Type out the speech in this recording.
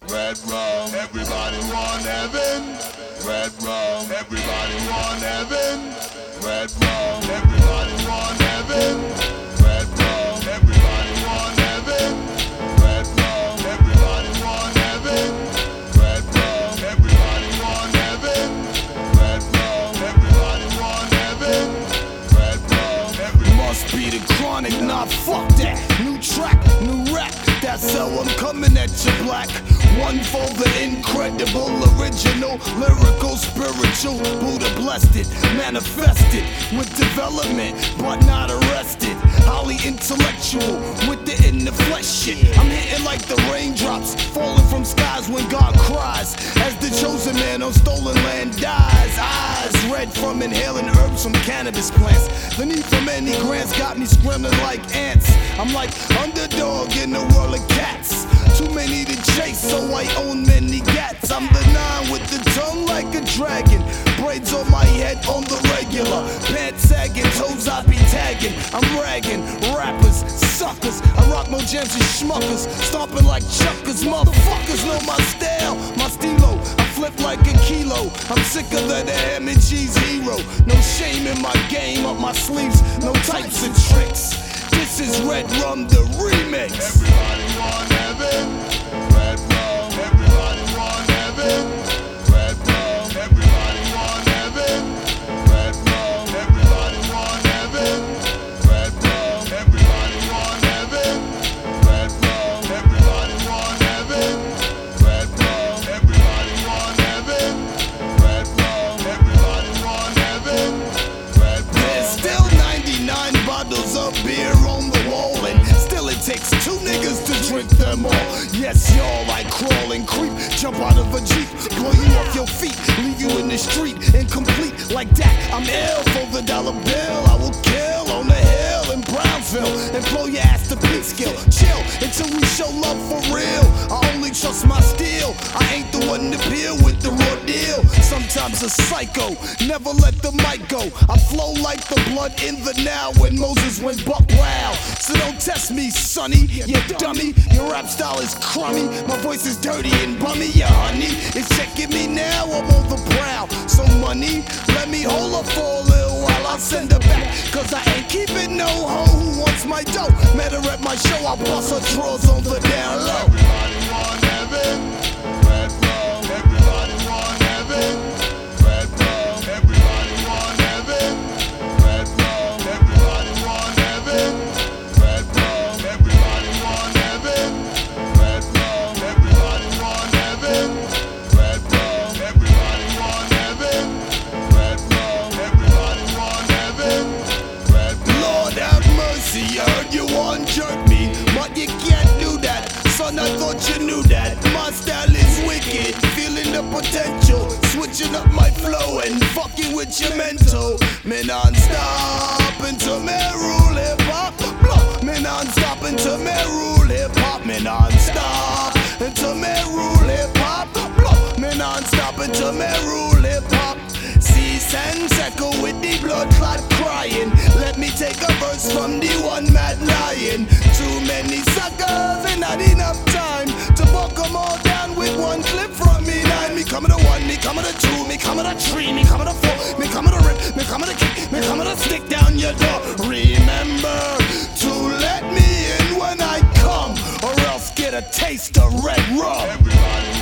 Red rum, everybody want heaven. Red rum, everybody want heaven. Red rum, everybody want heaven. Red rum, everybody want heaven. Red rum, everybody want heaven. Red rum, everybody want heaven. Red rum, everybody want heaven. Red rum, everybody. Must be the chronic, nah fuck that. New track, new rap. That's how I'm coming at you, black. One for the incredible, original, lyrical, spiritual. Buddha blessed it, manifested with development, but not arrested. Highly intellectual with the in the flesh shit. I'm hitting like the raindrops falling from skies when God cries. As the chosen man on stolen land dies. Eyes red from inhaling herbs from cannabis plants. The need for many grants got me scrambling like ants. I'm like underdog in a world of cats. Too many to chase, so I own many gats. I'm the nine with the tongue like a dragon. Braids on my head on the regular. Pants sagging, toes I be tagging. I'm ragging, rappers, suckers. I rock more jams and schmuckers. Stomping like chuckers, motherfuckers know my style. My stilo, I flip like a kilo. I'm sicker than the ham and cheese hero. No shame in my game, up my sleeves, no types and tricks. This is Red Rum, the remix. Everybody want heaven. Red rum, everybody want heaven. Red rum, everybody want heaven. Red rum, everybody want heaven. Red rum, everybody want heaven. Red rum, everybody want heaven. Red rum, everybody want heaven. Red rum, everybody want heaven. Red rum. There's still 99 bottles of beer on the wall, and still it takes two niggas to drink them all. Yes, y'all, I crawl and creep, jump out of a Jeep, blow you off your feet, leave you in the street, incomplete like that. I'm ill for the dollar bill. I will kill on the hill in Brownsville and blow your ass to peak skill. Chill until we show love for real. I only trust my steel. I ain't the one to peel with the raw deal. Sometimes a psycho, never let the mic go. I flow like the blood in the now when Moses went buck wild. So don't test me, sonny, you dummy. Your rap style is crummy. My voice is dirty and bummy. Your honey is checking me now. I'm on the prowl. So money, let me hold her for a little while. I'll send her back, cause I ain't keeping no hoe who wants my dough. Met her at my show, I'll bust her drawers on the down low. Everybody want heaven. Red rum, everybody want heaven. Red rum, everybody want heaven. Red rum, everybody want heaven. Red rum, everybody want heaven. Red rum, everybody want heaven. Red rum, everybody want heaven. Red rum, everybody want heaven. Red rum. Lord have mercy, I heard you want jerk me, but you can't do that. Son, I thought you knew that. My style is wicked, feeling the potential. Switching up my flow and fucking with your mental. Me non-stop until me rule hip-hop. Me non-stop until me rule hip-hop. Me non-stop until me rule hip-hop. Me non-stop until me rule hip-hop. Cease and echo with the blood clot crying. Let me take a verse from the one mad lion. Too many suckers and not enough time to buck them all down with one clip from me. Nine, me coming to one, me coming to two, me coming to three, me coming to four, me coming to rip, me coming to kick, me coming to stick down your door. Remember to let me in when I come, or else get a taste of red rum. Everybody